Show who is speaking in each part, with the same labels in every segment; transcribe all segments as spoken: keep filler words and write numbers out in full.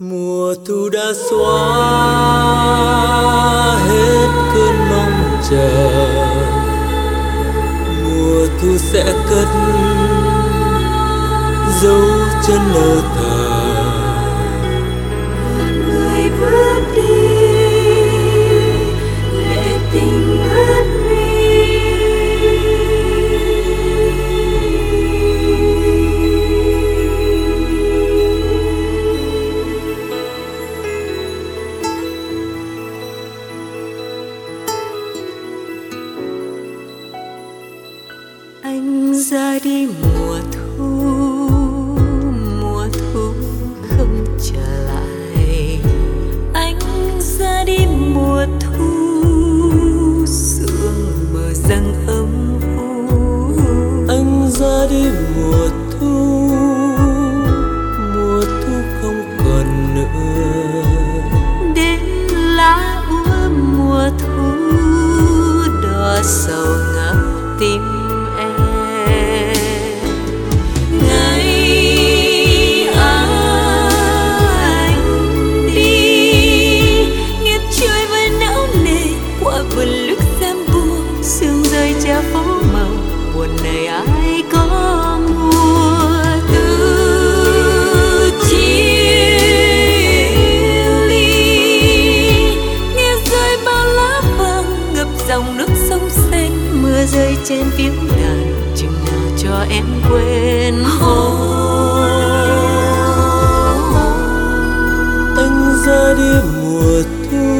Speaker 1: Mùa thu đã xóa hết cơn mong chờ, mùa thu sẽ cất dấu chân lờ thờ.
Speaker 2: Người bước đi lệ tình ướt mi. Anh ra đi mùa thu, mùa thu không trở lại. Anh ra đi mùa thu, sương mờ răng âm u.
Speaker 1: Anh ra đi mùa thu, mùa thu không còn nữa.
Speaker 2: Đến lá úa mùa thu, đỏ sầu ngập tim. Phố màu buồn này ai có mua. Từ chia ly nghe rơi bao lá vàng, ngập dòng nước sông xanh. Mưa rơi trên tiếng đàn, chừng nào cho em quên.
Speaker 1: Anh ra đi mùa thu,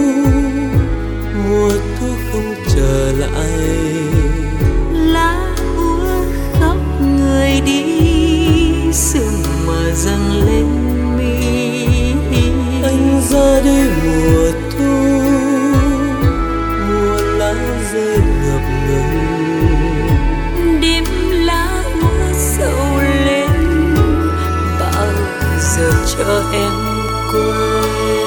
Speaker 1: mùa thu không trở lại.
Speaker 2: Lá úa khóc người đi, sương mờ dâng lên mi.
Speaker 1: Anh ra đi mùa thu, mùa lá rơi ngập ngừng.
Speaker 2: Đêm lá úa sầu lên, bao giờ cho em quên.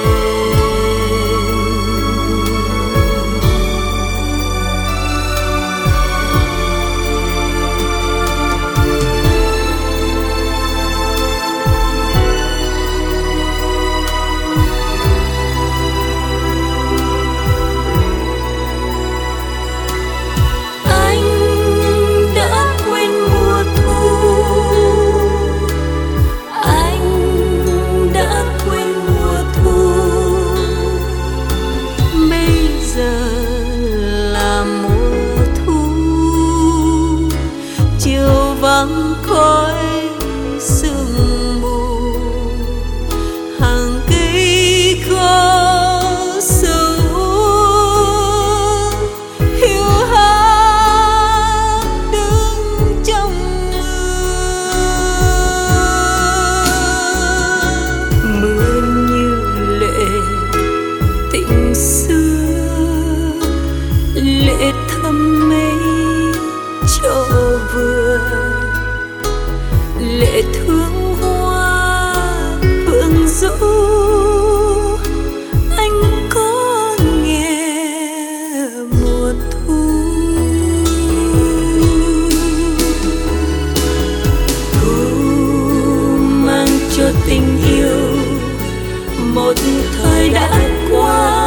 Speaker 2: Vắng khói sương mù, hàng cây có sầu hiu hắt đứng trong mưa. Mưa như lệ tình xưa, lệ thầm mây cho vừa. Lệ thương hoa phượng dỗ, anh có nghe mùa thu. Thu mang cho tình yêu một thời đã qua.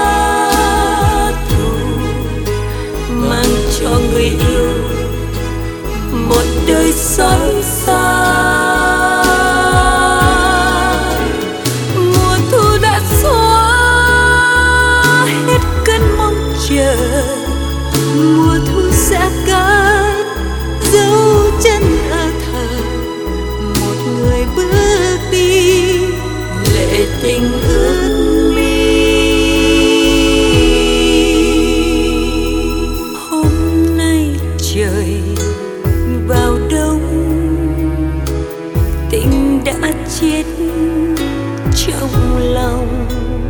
Speaker 2: Thu mang cho người yêu một đời xót xa. Mùa thu đã xóa hết cơn mong chờ, mùa thu sẽ cất dấu chân ở thờ. Một người bước đi lệ tình ướt mi. Hôm nay trời vào đông, tình đã chết trong lòng.